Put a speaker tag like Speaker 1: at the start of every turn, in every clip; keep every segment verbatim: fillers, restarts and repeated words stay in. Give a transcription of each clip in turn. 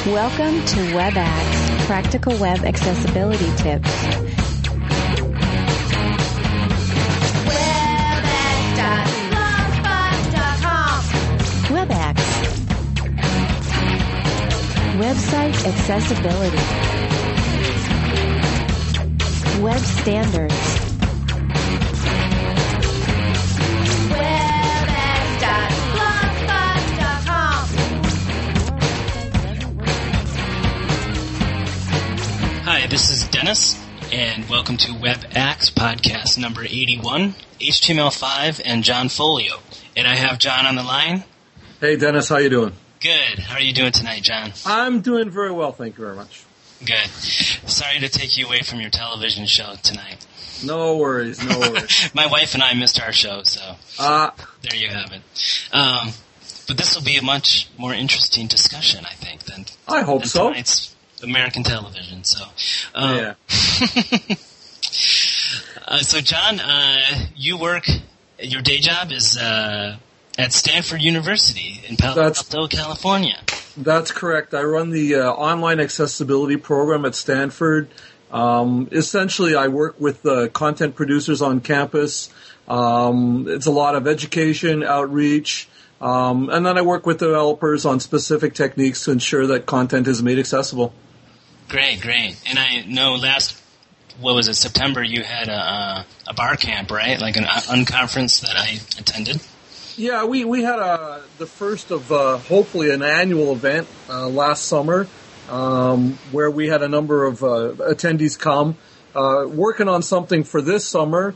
Speaker 1: Welcome to WebAx, Practical Web Accessibility Tips.
Speaker 2: webax dot blogspot dot com.
Speaker 1: WebAx. Website accessibility. Web standards.
Speaker 2: webax dot blogspot dot com.
Speaker 3: Hi, this is Dennis, and welcome to WebAx podcast number eighty-one, H T M L five, and John Folio. And I have John on the line.
Speaker 4: Hey, Dennis, how you doing?
Speaker 3: Good. How are you doing tonight, John?
Speaker 4: I'm doing very well, thank you very much.
Speaker 3: Good. Sorry to take you away from your television show tonight.
Speaker 4: No worries, no worries.
Speaker 3: My wife and I missed our show, so
Speaker 4: Uh,
Speaker 3: there you have it. Um, but this will be a much more interesting discussion, I think, than,
Speaker 4: I hope
Speaker 3: than
Speaker 4: so.
Speaker 3: tonight's American television. So, um,
Speaker 4: Yeah.
Speaker 3: uh, so John, uh, you work. Your day job is uh, at Stanford University in Palo
Speaker 4: That's-
Speaker 3: Alto, California.
Speaker 4: That's correct. I run the uh, online accessibility program at Stanford. Um, essentially, I work with uh, content producers on campus. Um, it's a lot of education, outreach, um, and then I work with developers on specific techniques to ensure that content is made accessible.
Speaker 3: Great, great. And I know last, what was it, September, you had a, a, a bar camp, right? Like an unconference that I attended.
Speaker 4: Yeah, we, we had a, the first of uh, hopefully an annual event uh, last summer um, where we had a number of uh, attendees come. Uh, working on something for this summer.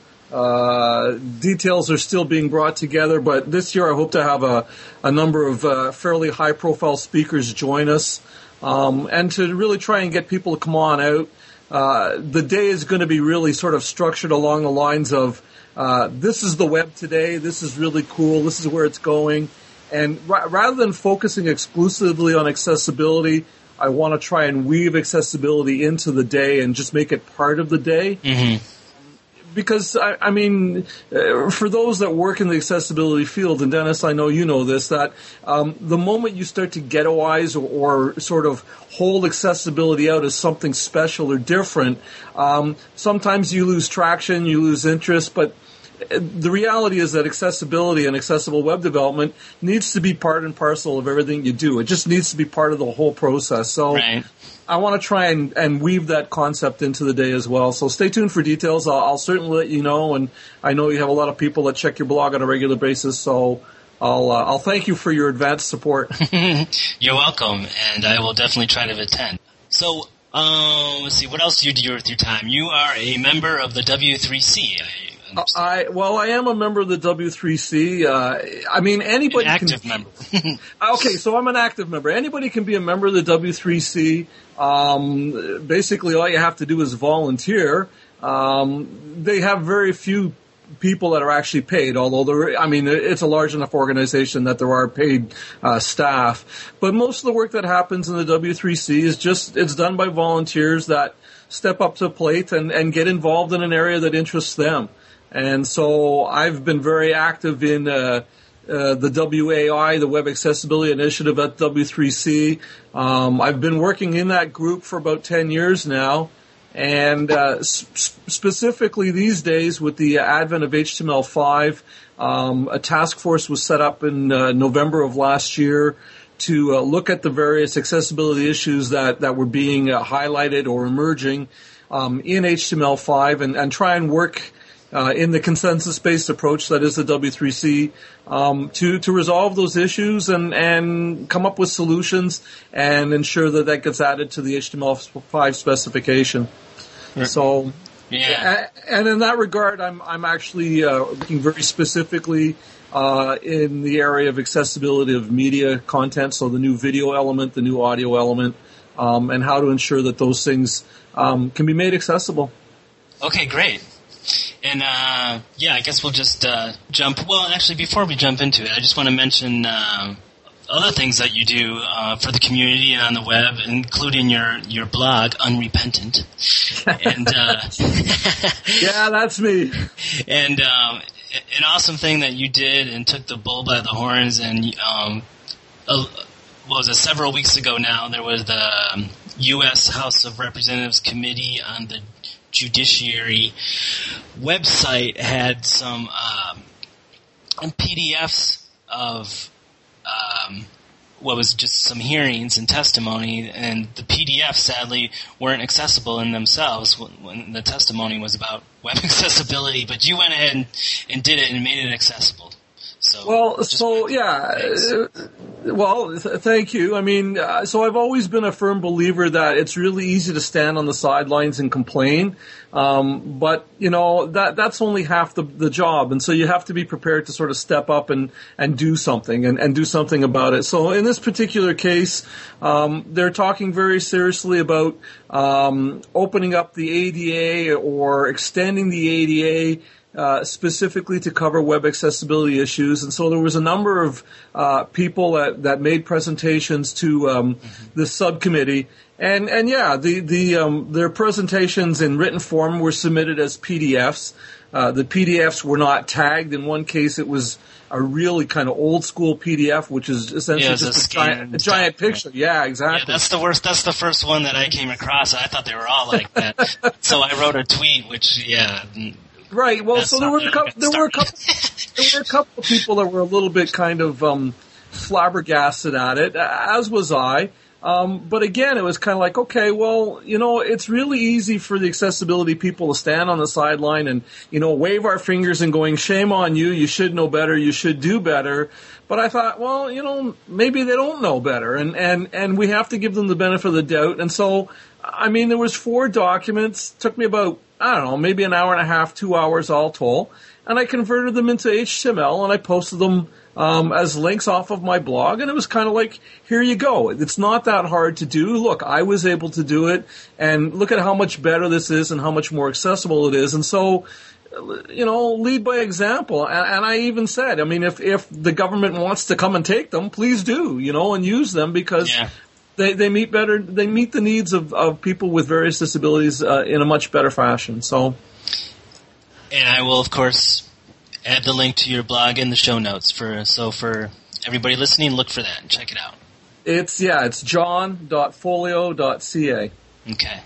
Speaker 4: Uh, details are still being brought together, but this year I hope to have a, a number of uh, fairly high-profile speakers join us um, and to really try and get people to come on out. Uh, the day is going to be really sort of structured along the lines of Uh, this is the web today. This is really cool. This is where it's going. And ra- rather than focusing exclusively on accessibility, I want to try and weave accessibility into the day and just make it part of the day.
Speaker 3: Mm-hmm.
Speaker 4: Because, I, I mean, uh, for those that work in the accessibility field, and Dennis, I know you know this, that um, the moment you start to ghettoize or, or sort of hold accessibility out as something special or different, um, sometimes you lose traction, you lose interest, but the reality is that accessibility and accessible web development needs to be part and parcel of everything you do. It just needs to be part of the whole process. So
Speaker 3: Right.
Speaker 4: I want to try and, and weave that concept into the day as well. So stay tuned for details. I'll, I'll certainly let you know. And I know you have a lot of people that check your blog on a regular basis. So I'll uh, I'll thank you for your advanced support.
Speaker 3: You're welcome, and I will definitely try to attend. So, um, let's see, what else do you do with your time? You are a member of the W three C. I understand.
Speaker 4: I well, I am a member of the W three C. Uh, I mean, anybody
Speaker 3: An active
Speaker 4: can.
Speaker 3: member.
Speaker 4: Okay, so I'm an active member. Anybody can be a member of the W three C. Um, basically, all you have to do is volunteer. Um, they have very few people that are actually paid, although there, I mean, it's a large enough organization that there are paid uh, staff. But most of the work that happens in the W three C is just, it's done by volunteers that step up to the plate and, and get involved in an area that interests them. And so I've been very active in uh, uh, the W A I, the Web Accessibility Initiative at W three C. Um, I've been working in that group for about ten years now. And uh, sp- specifically these days, with the advent of H T M L five, um, a task force was set up in uh, November of last year to uh, look at the various accessibility issues that, that were being uh, highlighted or emerging um, in H T M L five and, and try and work uh, in the consensus-based approach that is the W three C um, to, to resolve those issues and, and come up with solutions and ensure that that gets added to the H T M L five specification. So,
Speaker 3: Yeah.
Speaker 4: and in that regard, I'm I'm actually uh, working very specifically uh, in the area of accessibility of media content, so the new video element, the new audio element, um, and how to ensure that those things um, can be made accessible.
Speaker 3: Okay, great. And, uh, yeah, I guess we'll just uh, jump. Well, actually, before we jump into it, I just want to mention uh, other things that you do uh, for the community and on the web, including your, your blog, Unrepentant. And uh,
Speaker 4: Yeah, that's me.
Speaker 3: and um, an awesome thing that you did and took the bull by the horns and um, uh, what was it, several weeks ago now, there was the um, U S House of Representatives Committee on the Judiciary website had some um, P D Fs of um, what was just some hearings and testimony, and the P D Fs sadly weren't accessible in themselves when, when the testimony was about web accessibility, but you went ahead and, and did it and made it accessible. So,
Speaker 4: well, so yeah, uh, well, th- thank you. I mean, uh, so I've always been a firm believer that it's really easy to stand on the sidelines and complain, um, but you know that that's only half the the job, and so you have to be prepared to sort of step up and and do something and, and do something about it. So in this particular case, um, they're talking very seriously about um, opening up the A D A or extending the A D A. Uh, specifically to cover web accessibility issues. And so there was a number of uh, people that, that made presentations to um, mm-hmm. the subcommittee. And, and yeah, the, the, um, their presentations in written form were submitted as P D Fs. Uh, the P D Fs were not tagged. In one case, it was a really kind of old school P D F, which is essentially
Speaker 3: yeah,
Speaker 4: just
Speaker 3: a,
Speaker 4: a, giant, a giant picture. Yeah, exactly.
Speaker 3: Yeah, that's the worst. That's the first one that I came across. I thought they were all like that. So I wrote a tweet, which, yeah.
Speaker 4: Right. Well,
Speaker 3: That's
Speaker 4: so there were a couple, there were a couple, there were a couple of people that were a little bit kind of um, flabbergasted at it, as was I. Um, but again, it was kind of like, okay, well, you know, it's really easy for the accessibility people to stand on the sideline and, you know, wave our fingers and going, shame on you, you should know better, you should do better. But I thought, well, you know, maybe they don't know better, and, and, and we have to give them the benefit of the doubt. And so, I mean, there was four documents, took me about, I don't know, maybe an hour and a half, two hours all told, and I converted them into H T M L and I posted them um, as links off of my blog, and it was kind of like, here you go. It's not that hard to do. Look, I was able to do it, and look at how much better this is and how much more accessible it is. And so, you know, lead by example. And, and I even said, I mean, if, if the government wants to come and take them, please do, you know, and use them because yeah. they, they meet better, they meet the needs of, of people with various disabilities uh, in a much better fashion. So,
Speaker 3: and I will, of course, add the link to your blog in the show notes for, so for everybody listening, look for that and check it out.
Speaker 4: It's, yeah, it's john dot folio dot c a.
Speaker 3: Okay.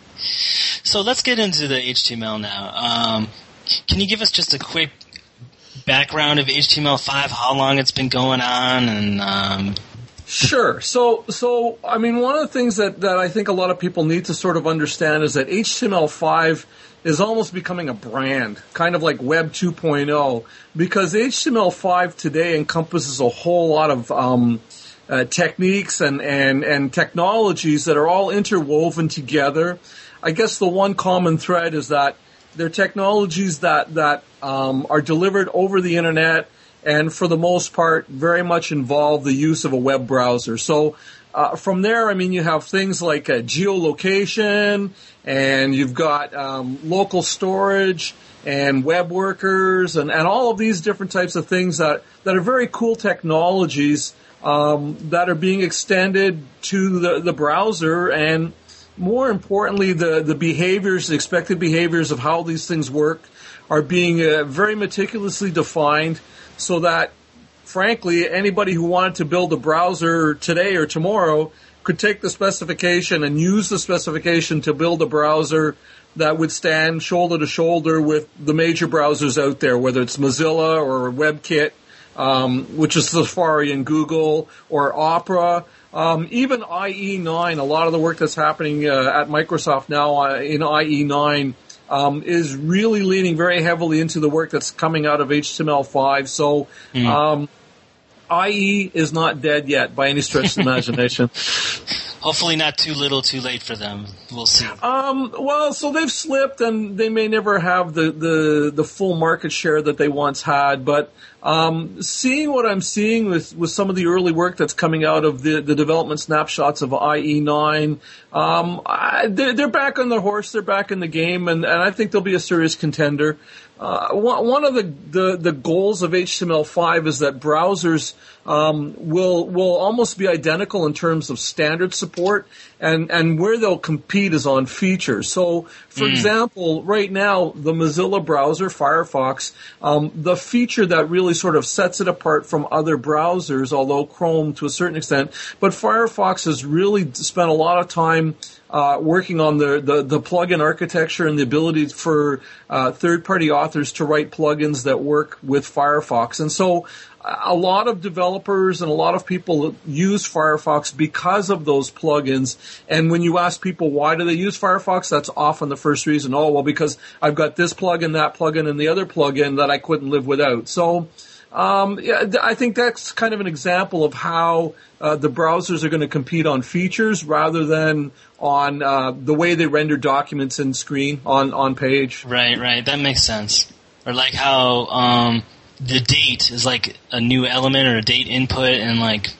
Speaker 3: So let's get into the H T M L now. Um, Can you give us just a quick background of H T M L five, how long it's been going on, and um
Speaker 4: Sure. So, so I mean, one of the things that, that I think a lot of people need to sort of understand is that H T M L five is almost becoming a brand, kind of like Web two point oh, because H T M L five today encompasses a whole lot of um, uh, techniques and, and, and technologies that are all interwoven together. I guess the one common thread is that they're technologies that, that um, are delivered over the internet and for the most part very much involve the use of a web browser. So uh, from there, I mean, you have things like uh, geolocation, and you've got um, local storage and web workers and, and all of these different types of things that, that are very cool technologies um, that are being extended to the, the browser, and more importantly, the, the behaviors, the expected behaviors of how these things work are being uh, very meticulously defined so that, frankly, anybody who wanted to build a browser today or tomorrow could take the specification and use the specification to build a browser that would stand shoulder to shoulder with the major browsers out there, whether it's Mozilla or WebKit, um, which is Safari and Google, or Opera. Um, even I E nine, a lot of the work that's happening uh, at Microsoft now uh, in I E nine um, is really leaning very heavily into the work that's coming out of H T M L five. So mm. um, I E is not dead yet by any stretch of the imagination.
Speaker 3: Hopefully not too little too late for them. We'll see.
Speaker 4: Um, well, so they've slipped, and they may never have the, the, the full market share that they once had. But um, seeing what I'm seeing with, with some of the early work that's coming out of the, the development snapshots of I E nine, um, I, they're, they're back on their horse. They're back in the game, and, and I think they'll be a serious contender. uh, one, one of the, the, the goals of H T M L five is that browsers um, will will almost be identical in terms of standard support, and, and where they'll compete is on features. So, for mm. example, right now, the Mozilla browser, Firefox, um, the feature that really sort of sets it apart from other browsers, although Chrome to a certain extent, but Firefox has really spent a lot of time Uh, working on the, the, the plugin architecture and the ability for uh, third-party authors to write plugins that work with Firefox. And so a lot of developers and a lot of people use Firefox because of those plugins. And when you ask people why do they use Firefox, that's often the first reason. Oh, well, because I've got this plugin, that plugin, and the other plugin that I couldn't live without. So Um, yeah, I think that's kind of an example of how uh, the browsers are going to compete on features rather than on uh, the way they render documents in screen on, on page.
Speaker 3: Right, right. That makes sense. Or like how um, the date is like a new element or a date input, and like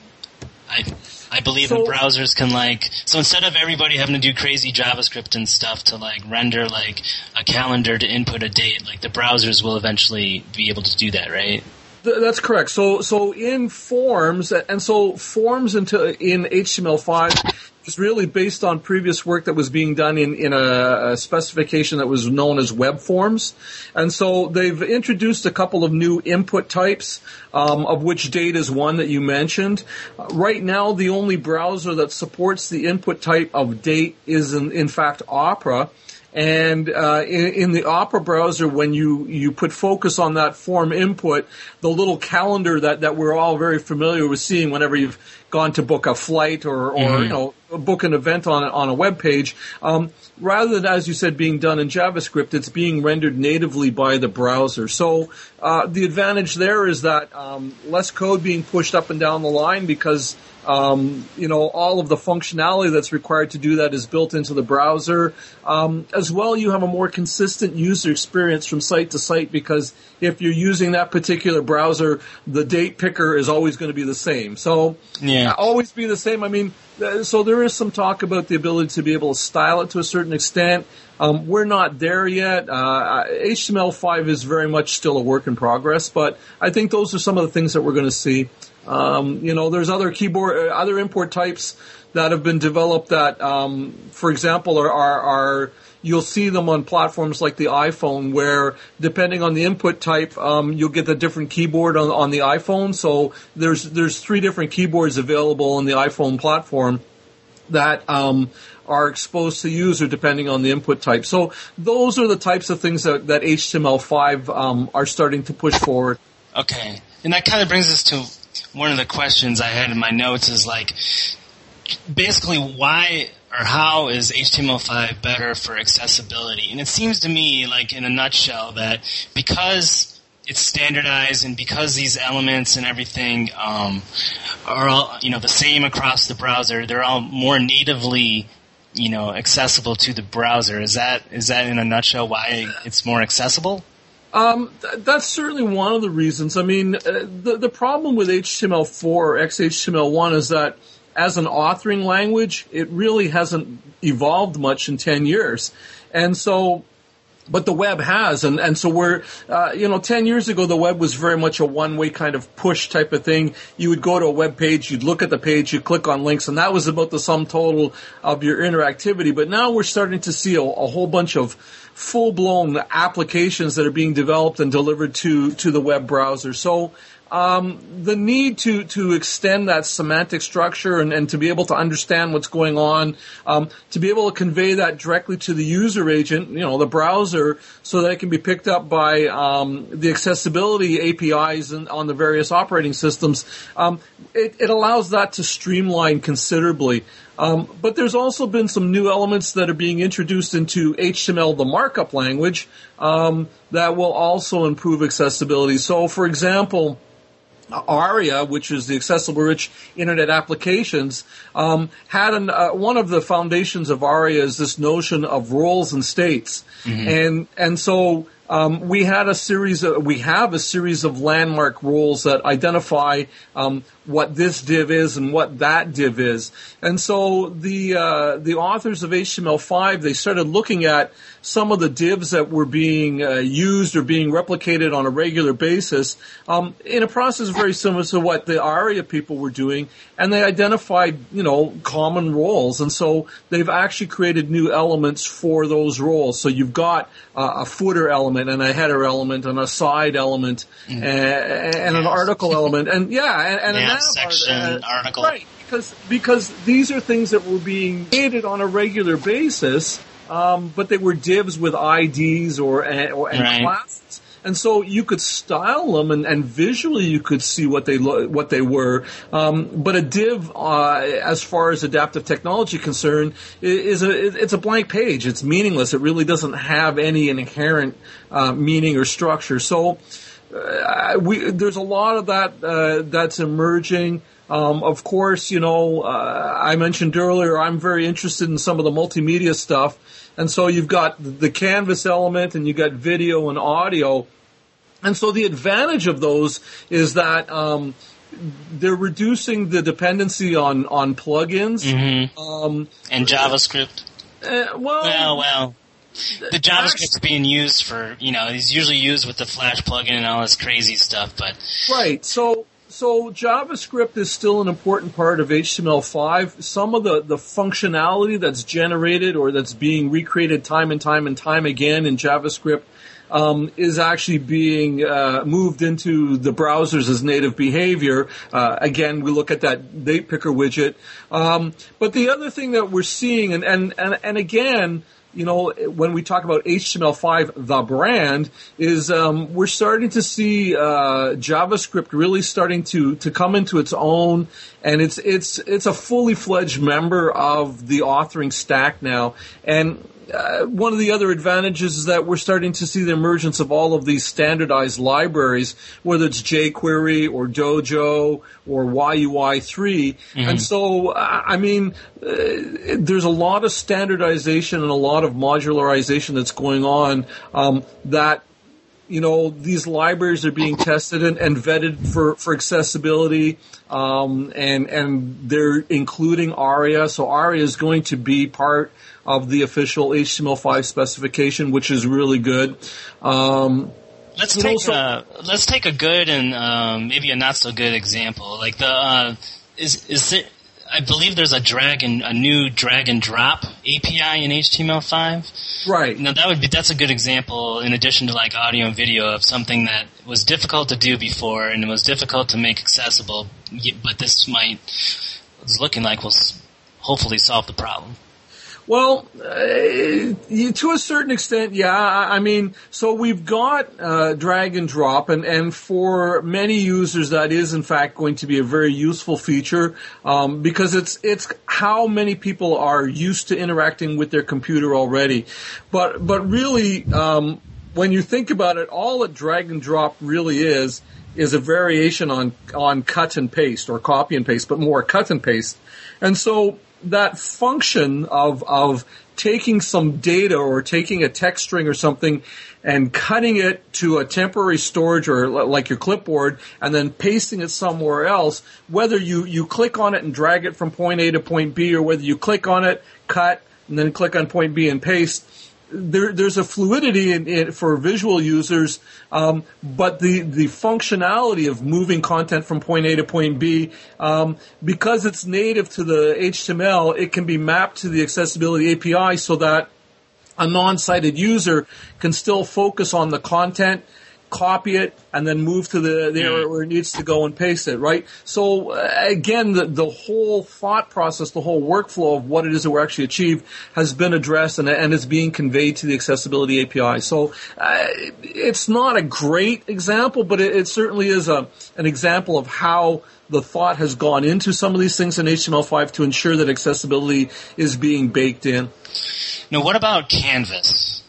Speaker 3: I I believe so, in browsers can like so instead of everybody having to do crazy JavaScript and stuff to like render like a calendar to input a date, like the browsers will eventually be able to do that, right?
Speaker 4: That's correct. So, so in forms, and so forms into in H T M L five is really based on previous work that was being done in in a, a specification that was known as web forms, and so they've introduced a couple of new input types, um, of which date is one that you mentioned. Uh, right now, the only browser that supports the input type of date is in, in fact Opera. And uh, in, in the Opera browser, when you, you put focus on that form input, the little calendar that, that we're all very familiar with seeing whenever you've gone to book a flight or, or mm-hmm. you know, book an event on on a web page, um, rather than, as you said, being done in JavaScript, it's being rendered natively by the browser. So uh, the advantage there is that um, less code being pushed up and down the line because Um, you know, all of the functionality that's required to do that is built into the browser. Um, as well, you have a more consistent user experience from site to site because if you're using that particular browser, the date picker is always going to be the same. So,
Speaker 3: yeah.
Speaker 4: always be the same. I mean, so there is some talk about the ability to be able to style it to a certain extent. Um, we're not there yet. Uh, H T M L five is very much still a work in progress, but I think those are some of the things that we're going to see. Um, you know, there's other keyboard, uh, other import types that have been developed that, um, for example, are, are, are, you'll see them on platforms like the iPhone where depending on the input type, um, you'll get a different keyboard on, on the iPhone. So there's, there's three different keyboards available on the iPhone platform that, um, are exposed to user depending on the input type. So those are the types of things that, that H T M L five, um, are starting to push forward.
Speaker 3: Okay. And that kind of brings us to one of the questions I had in my notes is like, basically why or how is H T M L five better for accessibility? And it seems to me, like in a nutshell, that because it's standardized and because these elements and everything um, are all, you know, the same across the browser, they're all more natively, you know, accessible to the browser. Is that is that in a nutshell why it's more accessible?
Speaker 4: Um, th- that's certainly one of the reasons. I mean, uh, the the problem with H T M L four or X H T M L one is that as an authoring language, it really hasn't evolved much in ten years. And so, but the web has, and, and so we're, uh, you know, ten years ago, the web was very much a one-way kind of push type of thing. You would go to a web page, you'd look at the page, you'd click on links, and that was about the sum total of your interactivity. But now we're starting to see a, a whole bunch of full-blown applications that are being developed and delivered to, to the web browser. So, um, the need to, to extend that semantic structure and, and to be able to understand what's going on, um, to be able to convey that directly to the user agent, you know, the browser, so that it can be picked up by, um, the accessibility A P Is and on the various operating systems, um, it, it allows that to streamline considerably. Um, but there's also been some new elements that are being introduced into H T M L, the markup language, um, that will also improve accessibility. So, for example, ARIA, which is the Accessible Rich Internet Applications, um, had an, uh, one of the foundations of ARIA is this notion of roles and states, mm-hmm. and and so. Um, we had a series of, we have a series of landmark rules that identify um, what this div is and what that div is. And so the uh, the authors of H T M L five, they started looking at some of the divs that were being uh, used or being replicated on a regular basis um, in a process very similar to what the ARIA people were doing, and they identified, you know, common roles. And so they've actually created new elements for those roles. So you've got uh, a footer element and a header element and a side element mm. and, and an article element and yeah, and, and
Speaker 3: yeah,
Speaker 4: a nav
Speaker 3: section,
Speaker 4: art, uh,
Speaker 3: article.
Speaker 4: Right, because because these are things that were being created on a regular basis. Um, but they were divs with I Ds or, or and
Speaker 3: right.
Speaker 4: classes, and so you could style them, and, and visually you could see what they lo- what they were. Um, but a div, uh, as far as adaptive technology concerned, is a it's a blank page. It's meaningless. It really doesn't have any inherent uh, meaning or structure. So uh, we there's a lot of that uh, that's emerging. Um, of course, you know, uh, I mentioned earlier, I'm very interested in some of the multimedia stuff. And so you've got the Canvas element and you've got video and audio. And so the advantage of those is that, um, they're reducing the dependency on, on plugins.
Speaker 3: Mm-hmm.
Speaker 4: Um,
Speaker 3: and JavaScript.
Speaker 4: Uh, well,
Speaker 3: well, well. The JavaScript's being used for, you know, it's usually used with the Flash plugin and all this crazy stuff, but.
Speaker 4: Right. So, So JavaScript is still an important part of H T M L five. Some of the, the functionality that's generated or that's being recreated time and time and time again in JavaScript um, is actually being uh, moved into the browsers as native behavior. Uh, again, we look at that date picker widget. Um, but the other thing that we're seeing, and, and, and, and again, you know, when we talk about H T M L five, the brand, is um, we're starting to see uh, JavaScript really starting to, to come into its own, and it's it's it's a fully fledged member of the authoring stack now. And uh, one of the other advantages is that we're starting to see the emergence of all of these standardized libraries, whether it's jQuery or Dojo or Y U I three. Mm-hmm. And so, I mean, uh, there's a lot of standardization and a lot of modularization that's going on um, that, you know, these libraries are being tested and, and vetted for, for accessibility, um, and, and they're including ARIA. So ARIA is going to be part of the official H T M L five specification, which is really good. Um,
Speaker 3: let's
Speaker 4: take
Speaker 3: know, so, a, let's take a good and, um, maybe a not so good example. Like the, uh, is, is it, I believe there's a drag and, a new drag and drop A P I in H T M L five.
Speaker 4: Right.
Speaker 3: Now that would be, that's a good example in addition to like audio and video of something that was difficult to do before and it was difficult to make accessible, but this might, it's looking like will hopefully solve the problem.
Speaker 4: Well, uh, to a certain extent, yeah. I mean, so we've got uh, drag and drop, and, and for many users, that is in fact going to be a very useful feature um, because it's it's how many people are used to interacting with their computer already. But but really, um, when you think about it, all that drag and drop really is is a variation on on cut and paste or copy and paste, but more cut and paste, and so. That function of of taking some data or taking a text string or something and cutting it to a temporary storage or like your clipboard and then pasting it somewhere else, whether you, you click on it and drag it from point A to point B or whether you click on it, cut, and then click on point B and paste, There, there's a fluidity in it for visual users, um, but the, the functionality of moving content from point A to point B, um, because it's native to the H T M L, it can be mapped to the accessibility A P I so that a non-sighted user can still focus on the content, copy it, and then move to the, the area where it needs to go and paste it, right? So, uh, again, the, the whole thought process, the whole workflow of what it is that we're actually achieved has been addressed and, and is being conveyed to the accessibility A P I. So, uh, it's not a great example, but it, it certainly is a, an example of how the thought has gone into some of these things in H T M L five to ensure that accessibility is being baked in.
Speaker 3: Now, what about Canvas?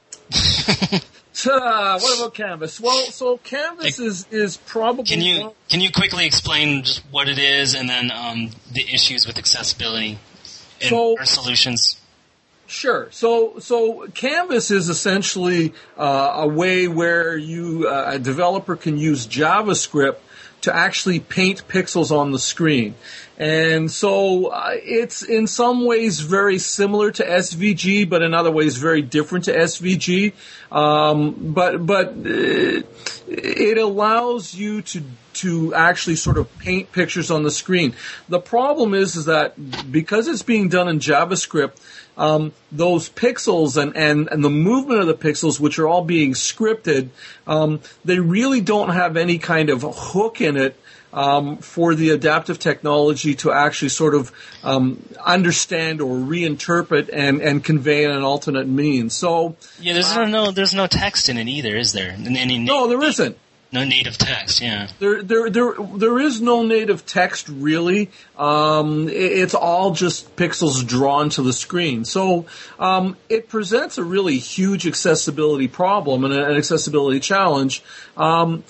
Speaker 4: Uh, what about Canvas? Well, so Canvas like, is, is probably...
Speaker 3: Can you can you quickly explain just what it is and then um, the issues with accessibility and
Speaker 4: so,
Speaker 3: our solutions?
Speaker 4: Sure. So so Canvas is essentially uh, a way where you uh, a developer can use JavaScript to actually paint pixels on the screen. And so uh, it's in some ways very similar to S V G, but in other ways very different to S V G. Um, but but uh, it allows you to to actually sort of paint pictures on the screen. The problem is is that because it's being done in JavaScript, um, those pixels and, and, and the movement of the pixels, which are all being scripted, um, they really don't have any kind of hook in it Um, for the adaptive technology to actually sort of um, understand or reinterpret and, and convey in an alternate means. So
Speaker 3: yeah, there's uh, no there's no text in it either, is there? Any
Speaker 4: no, there isn't.
Speaker 3: No native text. Yeah.
Speaker 4: There there there there is no native text really. Um, it, it's all just pixels drawn to the screen. So um, it presents a really huge accessibility problem and an accessibility challenge. Um,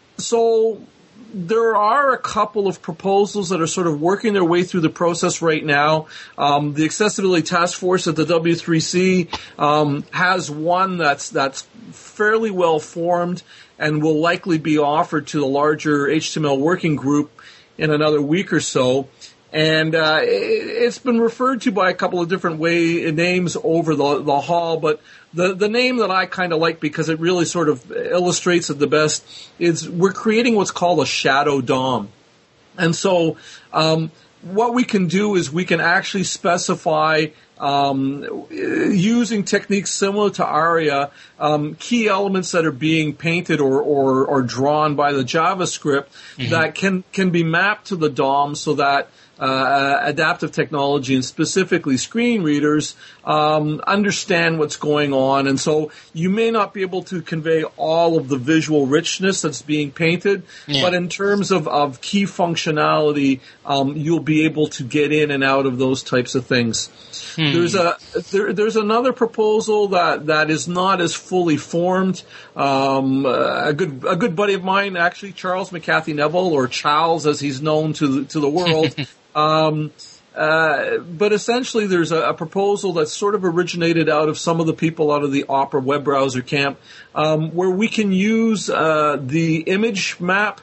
Speaker 4: so. There are a couple of proposals that are sort of working their way through the process right now. Um, the Accessibility Task Force at the W three C um, has one that's that's fairly well formed and will likely be offered to the larger H T M L working group in another week or so. And uh, it, it's been referred to by a couple of different way names over the the hall, but the the name that I kind of like because it really sort of illustrates it the best is we're creating what's called a shadow D O M. And so um, what we can do is we can actually specify um, using techniques similar to ARIA, um, key elements that are being painted or, or, or drawn by the JavaScript mm-hmm. that can, can be mapped to the D O M so that Uh, adaptive technology and specifically screen readers um, understand what's going on. And so you may not be able to convey all of the visual richness that's being painted, yeah. but in terms of, of key functionality, um, you'll be able to get in and out of those types of things. Hmm. There's a there, there's another proposal that, that is not as fully formed. Um, a good a good buddy of mine, actually, Charles McCarthy Neville, or Charles as he's known to the, to the world. Um, uh, but essentially there's a, a proposal that's sort of originated out of some of the people out of the Opera web browser camp, um, where we can use, uh, the image map,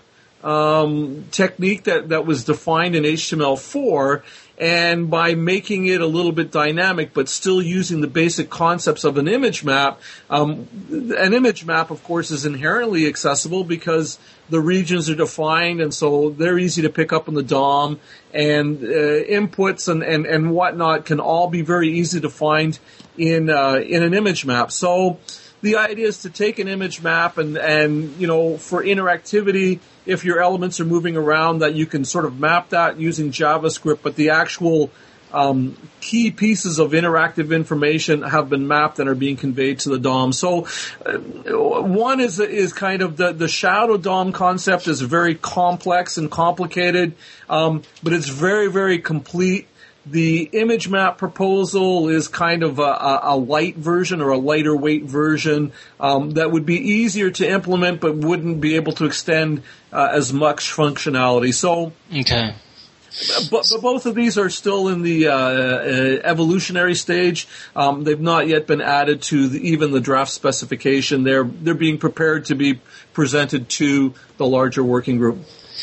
Speaker 4: um, technique that, that was defined in H T M L four, and by making it a little bit dynamic, but still using the basic concepts of an image map, um, an image map, of course, is inherently accessible because the regions are defined, and so they're easy to pick up in the D O M, and uh, inputs and, and, and whatnot can all be very easy to find in uh, in an image map. So the idea is to take an image map and, and you know, for interactivity, if your elements are moving around, that you can sort of map that using JavaScript, but the actual um, key pieces of interactive information have been mapped and are being conveyed to the D O M. So uh, one is is kind of the, the shadow D O M concept is very complex and complicated, um, but it's very, very complete. The image map proposal is kind of a, a, a light version or a lighter weight version um, that would be easier to implement but wouldn't be able to extend uh, as much functionality. So,
Speaker 3: okay.
Speaker 4: But, but both of these are still in the uh, uh, evolutionary stage. Um, they've not yet been added to the, even the draft specification. They're they're being prepared to be presented to the larger working group.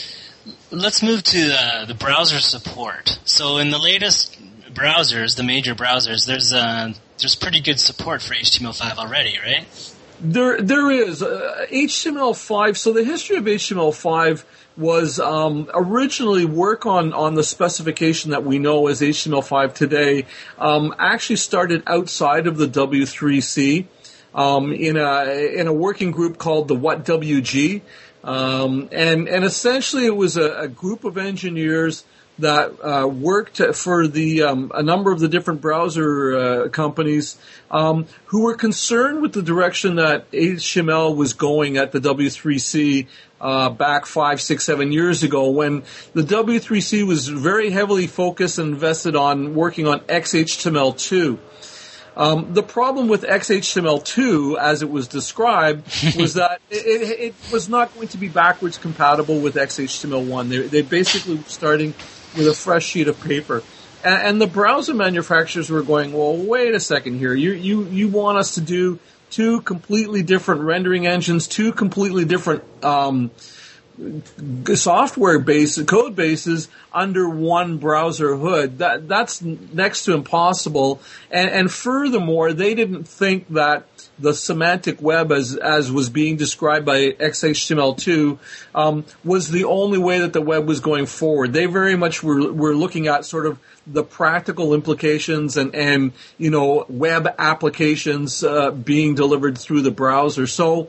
Speaker 3: Let's move to uh, the browser support. So in the latest browsers, the major browsers, there's uh, there's pretty good support for H T M L five already, right?
Speaker 4: There there is. Uh, H T M L five, so the history of H T M L five was um, originally work on, on the specification that we know as H T M L five today um, actually started outside of the W three C um, in a in a working group called the What W G. Um, and, and essentially it was a, a group of engineers that uh, worked for the um, a number of the different browser uh, companies um, who were concerned with the direction that H T M L was going at the W three C uh, back five, six, seven years ago, when the W three C was very heavily focused and invested on working on X H T M L two. Um, the problem with X H T M L two, as it was described, was that it, it, it was not going to be backwards compatible with X H T M L one. They, they basically were starting with a fresh sheet of paper. And, and the browser manufacturers were going, well, wait a second here. You, you, you want us to do two completely different rendering engines, two completely different um, software base, code bases under one browser hood. That that's next to impossible. And, and furthermore, they didn't think that the semantic web, as as was being described by X H T M L two, um, was the only way that the web was going forward. They very much were were looking at sort of the practical implications and and you know web applications uh, being delivered through the browser. So.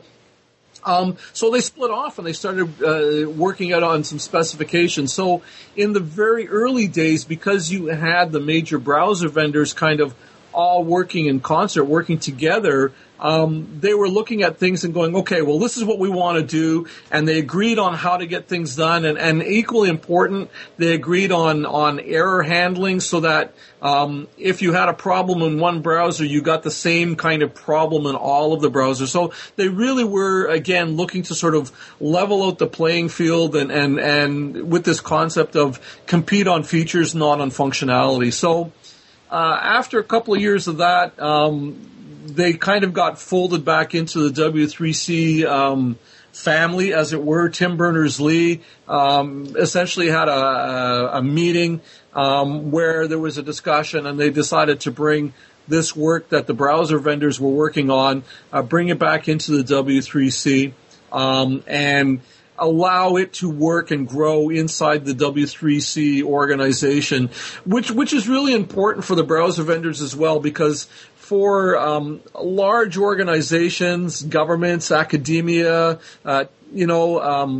Speaker 4: Um, so they split off and they started uh, working out on some specifications. So in the very early days, because you had the major browser vendors kind of all working in concert, working together, um, they were looking at things and going, okay, well, this is what we want to do. And they agreed on how to get things done. And, and equally important, they agreed on, on error handling so that um, if you had a problem in one browser, you got the same kind of problem in all of the browsers. So they really were, again, looking to sort of level out the playing field and, and, and with this concept of compete on features, not on functionality. So Uh, after a couple of years of that, um, they kind of got folded back into the W three C um, family, as it were. Tim Berners-Lee um, essentially had a, a, a meeting um, where there was a discussion, and they decided to bring this work that the browser vendors were working on, uh, bring it back into the W three C, um, and allow it to work and grow inside the W three C organization, which which is really important for the browser vendors as well, because for um, large organizations, governments, academia, uh, you know,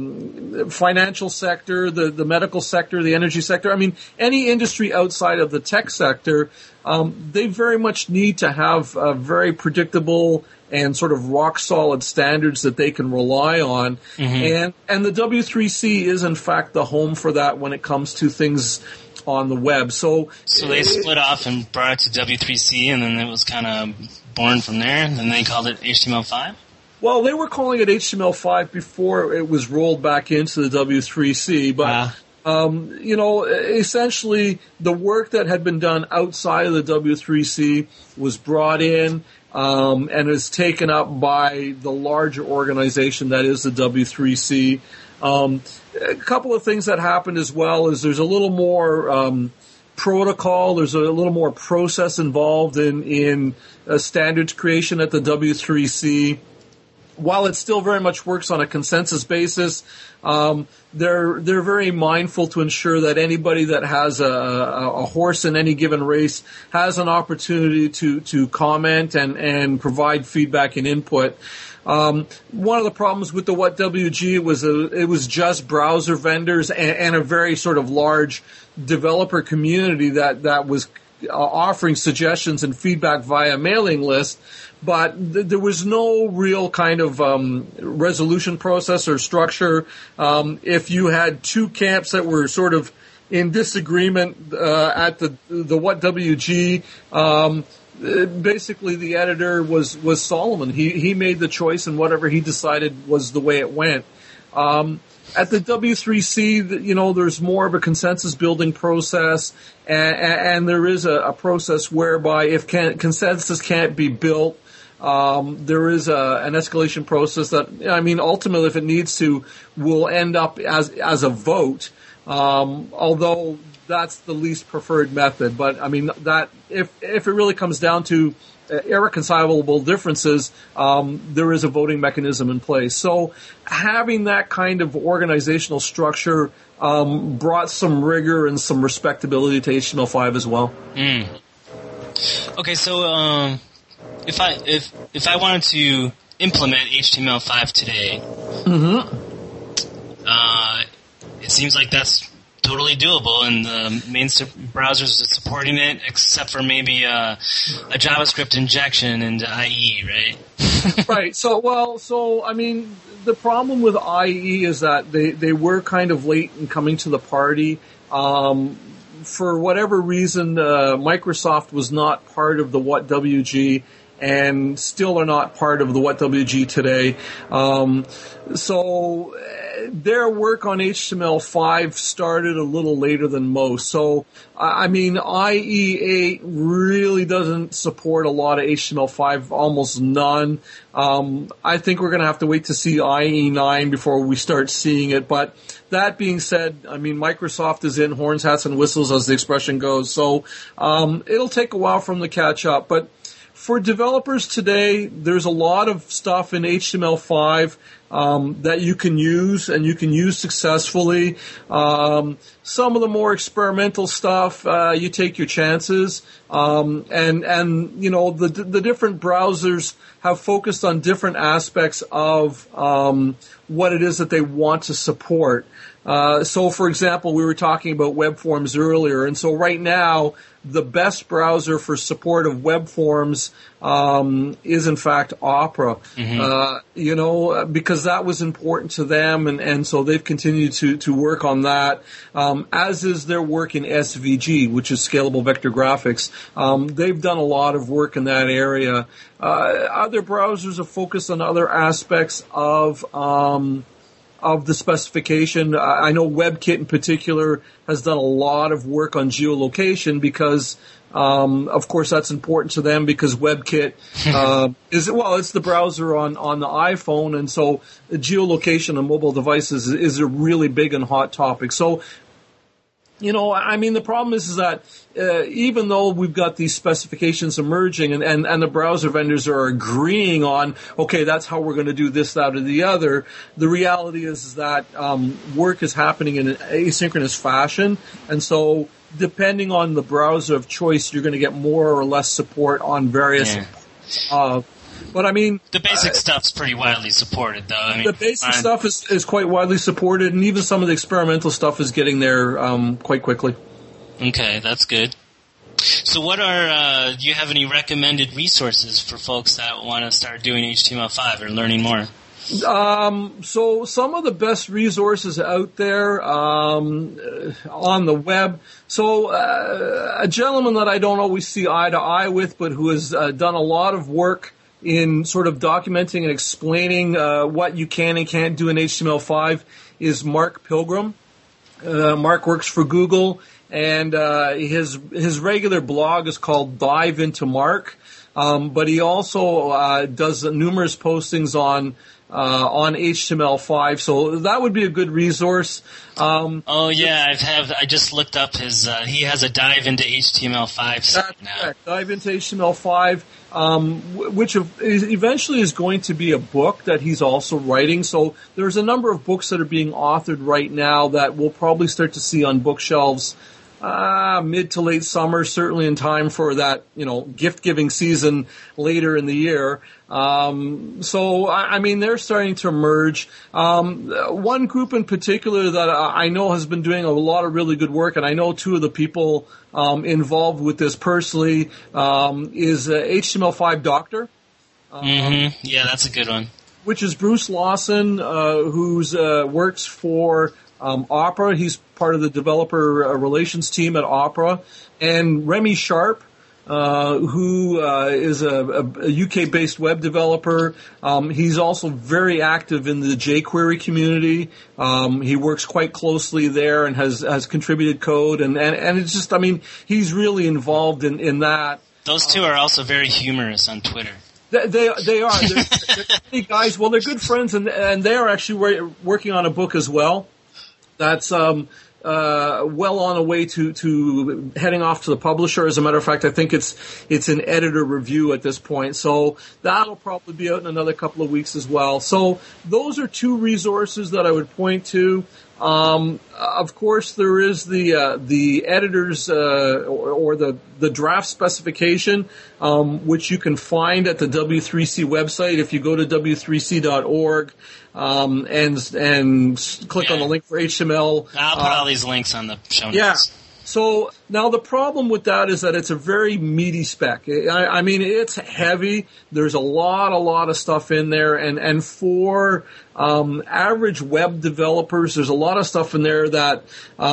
Speaker 4: um, financial sector, the, the medical sector, the energy sector, I mean, any industry outside of the tech sector, um, they very much need to have a very predictable and sort of rock solid standards that they can rely on. Mm-hmm. And, and the W three C is in fact the home for that when it comes to things on the web. So,
Speaker 3: so they split it, off and brought it to W three C, and then it was kind of born from there, and then they called it H T M L five?
Speaker 4: Well, they were calling it H T M L five before it was rolled back into the W three C, but uh. Um, you know, essentially the work that had been done outside of the W three C was brought in um, and is taken up by the larger organization that is the W three C. Um, a couple of things that happened as well is there's a little more um, protocol, there's a little more process involved in, in uh, standards creation at the W three C. While it still very much works on a consensus basis, um, they're they're very mindful to ensure that anybody that has a, a, a horse in any given race has an opportunity to to comment and and provide feedback and input. Um, one of the problems with the What W G was a, it was just browser vendors and, and a very sort of large developer community that that was uh, offering suggestions and feedback via mailing list. But th- there was no real kind of um, resolution process or structure. Um, if you had two camps that were sort of in disagreement uh, at the the What W G, um, basically the editor was was Solomon. He he made the choice, and whatever he decided was the way it went. Um, at the W three C, you know, there's more of a consensus building process, and, and there is a, a process whereby if can, consensus can't be built, Um, there is a, an escalation process that, I mean, ultimately, if it needs to, will end up as as a vote. Um, although that's the least preferred method, but I mean that if if it really comes down to irreconcilable differences, um, there is a voting mechanism in place. So having that kind of organizational structure um, brought some rigor and some respectability to H T M L five as well.
Speaker 3: Mm. Okay, so. Um If I if if I wanted to implement H T M L five today,
Speaker 4: mm-hmm.
Speaker 3: uh, it seems like that's totally doable, and the main su- browsers are supporting it, except for maybe uh, a JavaScript injection into I E, right?
Speaker 4: Right. So, well, so I mean, the problem with I E is that they they were kind of late in coming to the party. Um, For whatever reason, uh, Microsoft was not part of the What W G, and still are not part of the What W G today. Um, so their work on H T M L five started a little later than most. So, I mean, I E eight really doesn't support a lot of H T M L five, almost none. Um, I think we're going to have to wait to see I E nine before we start seeing it. But that being said, I mean, Microsoft is in horns, hats, and whistles, as the expression goes. So um, it'll take a while for them to catch up. But for developers today, there's a lot of stuff in H T M L five um, that you can use and you can use successfully. Um, some of the more experimental stuff, uh, you take your chances. Um, and, and, you know, the, the different browsers have focused on different aspects of um, what it is that they want to support. Uh, so, for example, we were talking about web forms earlier, and so right now, the best browser for support of web forms um, is, in fact, Opera. Mm-hmm. Uh, you know, because that was important to them, and, and so they've continued to, to work on that, um, as is their work in S V G, which is Scalable Vector Graphics. Um, they've done a lot of work in that area. Uh, other browsers have focused on other aspects of um, of the specification. I know WebKit in particular has done a lot of work on geolocation because, um, of course, that's important to them because WebKit uh, is, well, it's the browser on, on the iPhone, and so geolocation on mobile devices is, is a really big and hot topic. So, you know, I mean, the problem is, is that uh, even though we've got these specifications emerging and, and, and the browser vendors are agreeing on, okay, that's how we're going to do this, that, or the other, the reality is, is that um, work is happening in an asynchronous fashion. And so depending on the browser of choice, you're going to get more or less support on various
Speaker 3: yeah.
Speaker 4: uh But I mean,
Speaker 3: the basic
Speaker 4: uh,
Speaker 3: stuff's pretty widely supported, though. I mean,
Speaker 4: the basic
Speaker 3: fine.
Speaker 4: stuff is, is quite widely supported, and even some of the experimental stuff is getting there um, quite quickly.
Speaker 3: Okay, that's good. So, what are uh, do you have any recommended resources for folks that want to start doing H T M L five or learning more?
Speaker 4: Um, so some of the best resources out there um, on the web. So uh, a gentleman that I don't always see eye to eye with, but who has uh, done a lot of work in sort of documenting and explaining uh, what you can and can't do in H T M L five is Mark Pilgrim. Uh, Mark works for Google, and uh, his his regular blog is called Dive Into Mark. Um, but he also uh, does numerous postings on uh, on H T M L five, so that would be a good resource. Um,
Speaker 3: oh yeah, I've have I just looked up his. Uh, he has a Dive Into H T M L five site now.
Speaker 4: Correct. Dive Into H T M L five, um, which eventually is going to be a book that he's also writing. So there's a number of books that are being authored right now that we'll probably start to see on bookshelves. Uh, mid to late summer, certainly in time for that, you know, gift-giving season later in the year. Um, so, I, I mean, they're starting to emerge. Um, one group in particular that I know has been doing a lot of really good work, and I know two of the people um, involved with this personally, um, is uh, H T M L five Doctor. Um,
Speaker 3: mm-hmm. Yeah, that's a good one.
Speaker 4: Which is Bruce Lawson, uh, who's uh, works for Um, Opera. He's part of the developer uh, relations team at Opera. And Remy Sharp, uh, who uh, is a, a U K-based web developer. Um, he's also very active in the jQuery community. Um, he works quite closely there and has, has contributed code. And, and, and it's just, I mean, he's really involved in, in that.
Speaker 3: Those two are also very humorous on Twitter.
Speaker 4: They they, they are. They're, they're funny guys. Well, they're good friends, and, and they are actually working on a book as well. That's um, uh, well on the way to, to heading off to the publisher. As a matter of fact, I think it's it's an editor review at this point. So that'll probably be out in another couple of weeks as well. So those are two resources that I would point to. Um, of course, there is the uh, the editor's uh, or, or the the draft specification, um, which you can find at the W three C website if you go to W three C dot org um, and and click
Speaker 3: yeah.
Speaker 4: on the link for H T M L.
Speaker 3: I'll put
Speaker 4: uh,
Speaker 3: all these links on the show notes.
Speaker 4: Yeah. So now the problem with that is that it's a very meaty spec. I, I mean, it's heavy. There's a lot, a lot of stuff in there, and and for um, average web developers, there's a lot of stuff in there that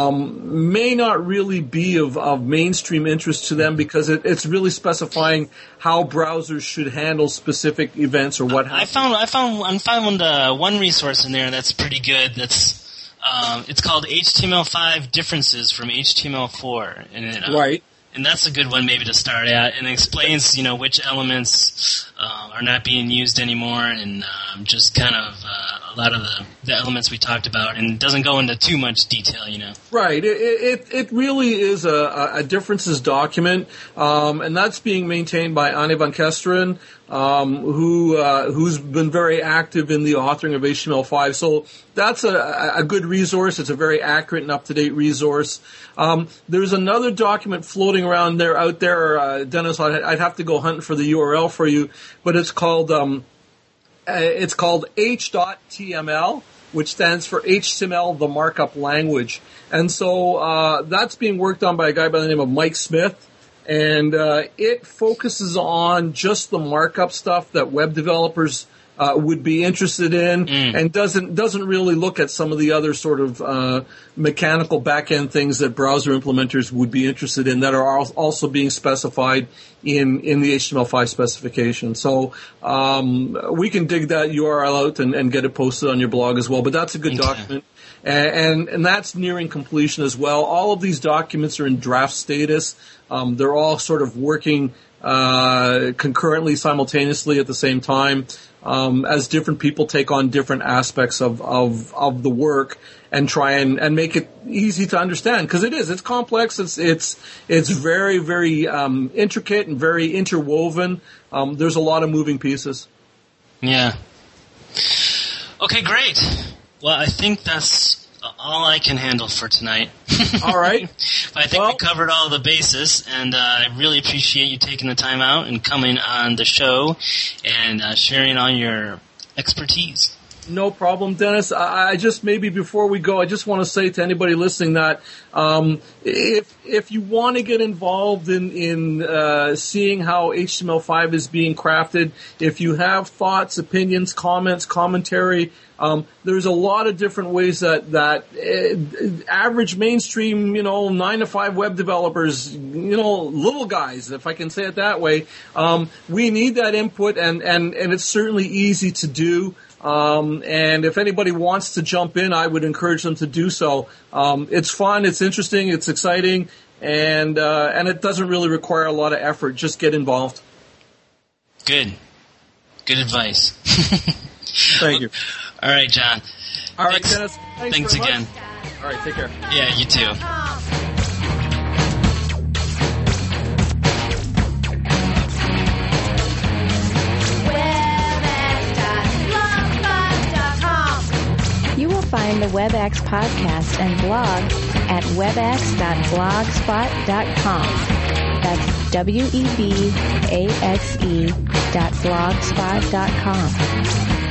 Speaker 4: um, may not really be of, of mainstream interest to them because it, it's really specifying how browsers should handle specific events or what happens.
Speaker 3: I found I found I found uh, one resource in there that's pretty good. That's Um, it's called H T M L five Differences from H T M L four. And it, uh,
Speaker 4: right.
Speaker 3: And that's a good one maybe to start at. And it explains, you know, which elements uh, are not being used anymore and um, just kind of uh, a lot of the, the elements we talked about. And it doesn't go into too much detail, you know.
Speaker 4: Right. It it, it really is a, a differences document, um, and that's being maintained by Anne van Kesteren, um, who uh, who's been very active in the authoring of H T M L five. So that's a, a good resource. It's a very accurate and up-to-date resource. Um, there's another document floating around there out there, uh, Dennis. I'd, I'd have to go hunting for the U R L for you, but it's called um, it's called H dot T M L, which stands for H T M L, the markup language. And so uh, that's being worked on by a guy by the name of Mike Smith. And uh, it focuses on just the markup stuff that web developers uh, would be interested in, mm. and doesn't doesn't really look at some of the other sort of uh, mechanical back-end things that browser implementers would be interested in that are also being specified in, in the H T M L five specification. So um, we can dig that U R L out and, and get it posted on your blog as well. But that's a good okay. document. And, and that's nearing completion as well. All of these documents are in draft status. Um, they're all sort of working uh, concurrently, simultaneously at the same time, um, as different people take on different aspects of, of, of the work and try and, and make it easy to understand. Because it is. It's complex. It's it's it's very, very um, intricate and very interwoven. Um, there's a lot of moving pieces.
Speaker 3: Yeah. Okay, great. Well, I think that's all I can handle for tonight.
Speaker 4: All right.
Speaker 3: But I think
Speaker 4: well,
Speaker 3: we covered all the bases, and uh, I really appreciate you taking the time out and coming on the show and uh, sharing all your expertise.
Speaker 4: No problem, Dennis. I, I just maybe before we go, I just want to say to anybody listening that um, if if you want to get involved in in uh, seeing how H T M L five is being crafted, if you have thoughts, opinions, comments, commentary, um, there's a lot of different ways that that uh, average mainstream, you know, nine to five web developers, you know, little guys, if I can say it that way, um, we need that input, and and and it's certainly easy to do. Um, and if anybody wants to jump in, I would encourage them to do so. Um, it's fun, it's interesting, it's exciting, and uh, and it doesn't really require a lot of effort. Just get involved.
Speaker 3: Good. Good advice.
Speaker 4: Thank you.
Speaker 3: All right, John.
Speaker 4: All right,
Speaker 3: thanks,
Speaker 4: Dennis. Thanks,
Speaker 3: thanks
Speaker 4: very
Speaker 3: again.
Speaker 4: Much. All right, take care.
Speaker 3: Yeah, you too.
Speaker 1: You will find the WebEx podcast and blog at webex dot blogspot dot com. That's W E B A X E dot blogspot dot com.